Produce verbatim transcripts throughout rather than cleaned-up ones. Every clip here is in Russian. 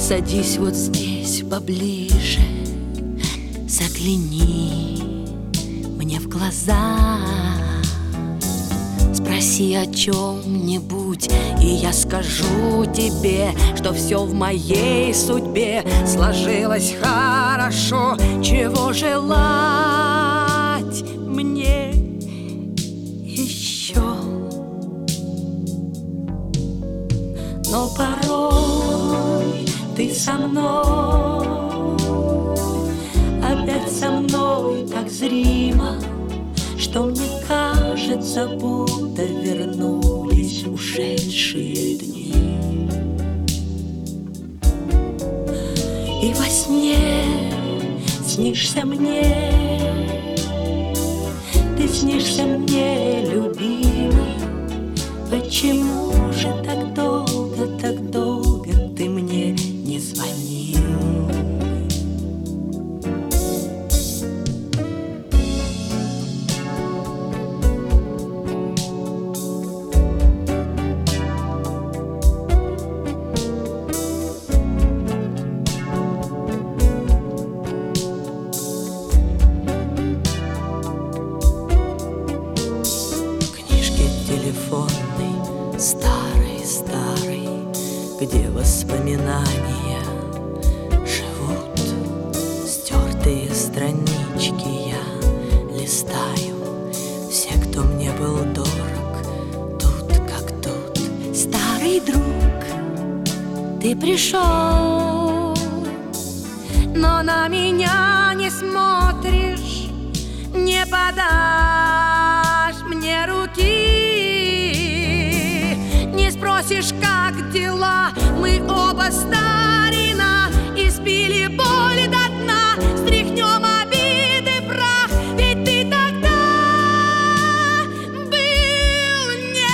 Садись вот здесь поближе, загляни мне в глаза, спроси о чем-нибудь, и я скажу тебе, что все в моей судьбе сложилось хорошо. Чего желать мне еще? Но порой ты со мной, опять со мной так зримо, что мне кажется, будто вернулись ушедшие дни. И во сне снишься мне, ты снишься мне, любимый. Почему же так долго, так долго ты мне не звонил? Телефонный, старый-старый, где воспоминания живут. Стертые странички я листаю, все, кто мне был дорог, тут как тут. Старый друг, ты пришел, но на меня не смотришь, не подашь мне руки. Спросишь, как дела, мы оба старина, испили боль до дна, стряхнем обиды прах, ведь ты тогда был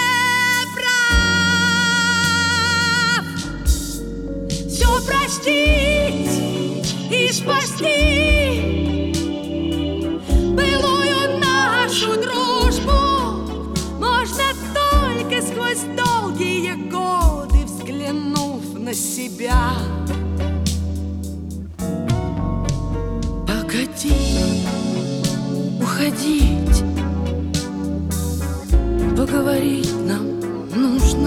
неправ. Все простить и спасти былую нашу дружбу можно только сквозь долгие годы, взглянув на себя. Погоди, уходить, поговорить нам нужно.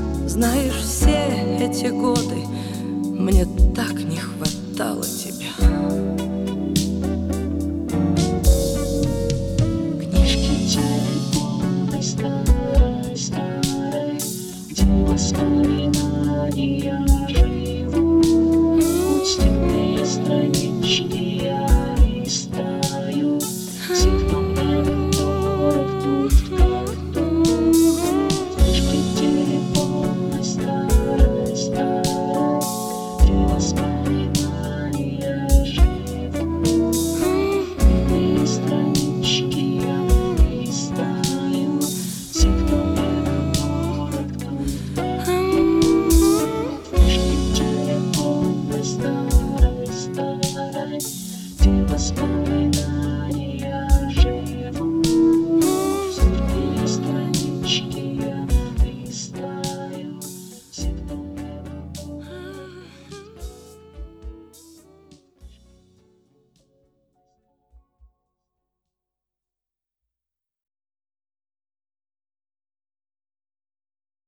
Знаешь, все эти годы мне так не хватало тебя.